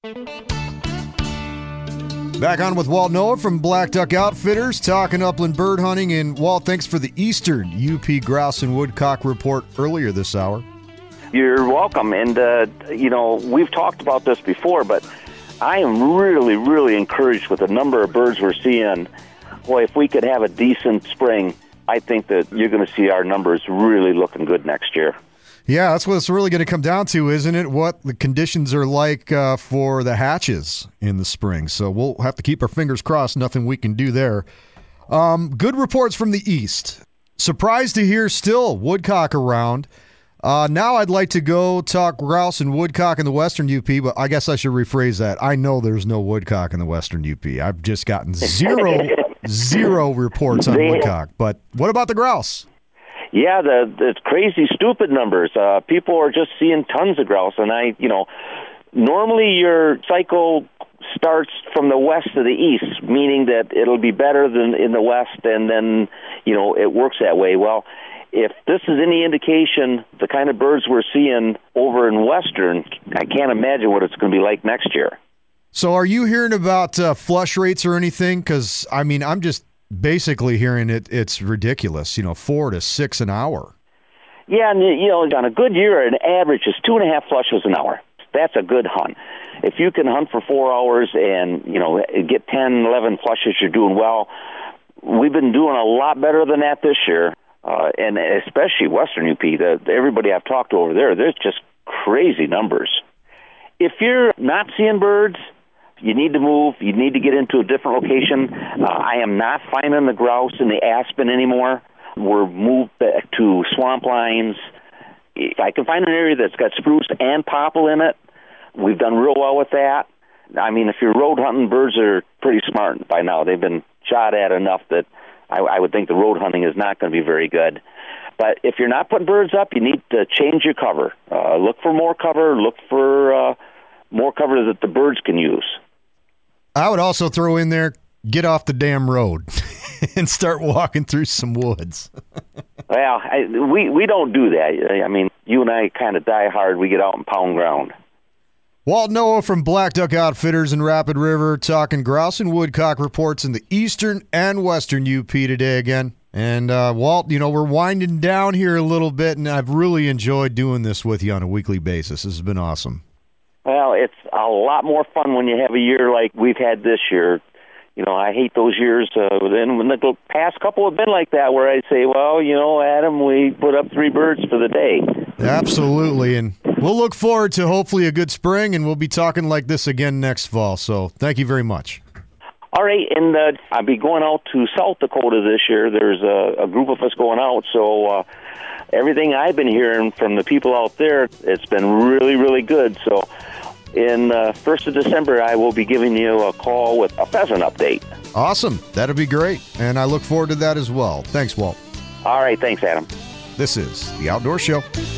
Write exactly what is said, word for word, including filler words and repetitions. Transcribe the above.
Back on with Walt Noah from Black Duck Outfitters, talking upland bird hunting. And Walt, thanks for the Eastern U P Grouse and Woodcock report earlier this hour. You're welcome. And, uh, you know, we've talked about this before, but I am really, really encouraged with the number of birds we're seeing. Boy, if we could have a decent spring, I think that you're going to see our numbers really looking good next year. Yeah, that's what it's really going to come down to, isn't it? What the conditions are like uh, for the hatches in the spring. So we'll have to keep our fingers crossed. Nothing we can do there. Um, good reports from the east. Surprised to hear still woodcock around. Uh, now I'd like to go talk grouse and woodcock in the western U P, but I guess I should rephrase that. I know there's no woodcock in the western U P. I've just gotten zero, zero reports on woodcock. But what about the grouse? Yeah, the, the crazy, stupid numbers. Uh, people are just seeing tons of grouse. And I, you know, normally your cycle starts from the west to the east, meaning that it'll be better than in the west, and then, you know, it works that way. Well, if this is any indication, the kind of birds we're seeing over in western, I can't imagine what it's going to be like next year. So are you hearing about uh, flush rates or anything? Because, I mean, I'm just basically hearing it, it's ridiculous, you know, four to six an hour. Yeah, and, you know, on a good year, an average is two and a half flushes an hour. That's a good hunt. If you can hunt for four hours and, you know, get ten, eleven flushes, you're doing well. We've been doing a lot better than that this year, uh, and especially Western U P. The, everybody I've talked to over there, there's just crazy numbers. If you're not seeing birds, you need to move. You need to get into a different location. Uh, I am not finding the grouse in the aspen anymore. We're moved back to swamp lines. If I can find an area that's got spruce and popple in it, we've done real well with that. I mean, if you're road hunting, birds are pretty smart by now. They've been shot at enough that I, I would think the road hunting is not going to be very good. But if you're not putting birds up, you need to change your cover. Uh, look for more cover. Look for uh, more cover that the birds can use. I would also throw in there, get off the damn road and start walking through some woods. Well, I, we, we don't do that. I mean, you and I kind of die hard. We get out and pound ground. Walt Noah from Black Duck Outfitters in Rapid River, talking grouse and woodcock reports in the eastern and western U P today again. And, uh, Walt, you know, we're winding down here a little bit, and I've really enjoyed doing this with you on a weekly basis. This has been awesome. Well, it's a lot more fun when you have a year like we've had this year. You know, I hate those years. Uh, then when the past couple have been like that, where I say, well, you know, Adam, we put up three birds for the day. Absolutely, and we'll look forward to hopefully a good spring, and we'll be talking like this again next fall. So thank you very much. All right, and uh, I'll be going out to South Dakota this year. There's a, a group of us going out, so uh, everything I've been hearing from the people out there, it's been really, really good. So in uh, first of December, I will be giving you a call with a pheasant update. Awesome. That'll be great, and I look forward to that as well. Thanks, Walt. All right, thanks, Adam. This is The Outdoor Show.